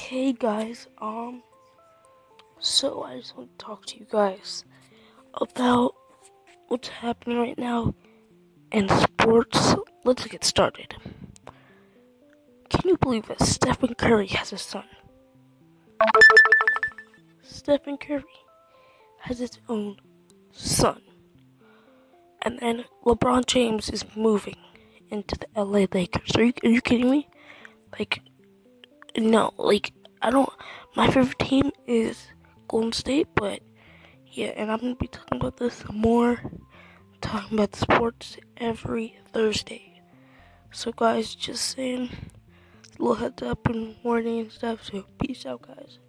Hey guys, so I just want to talk to you guys about what's happening right now in sports. Let's get started. Can you believe that Stephen Curry has a son? Stephen Curry has his own son. And then LeBron James is moving into the LA Lakers. Are you kidding me? No, my favorite team is Golden State, but yeah, and I'm going to be talking about this more, talking about sports every Thursday. So guys, just saying, a little heads up and warning and stuff, so peace out guys.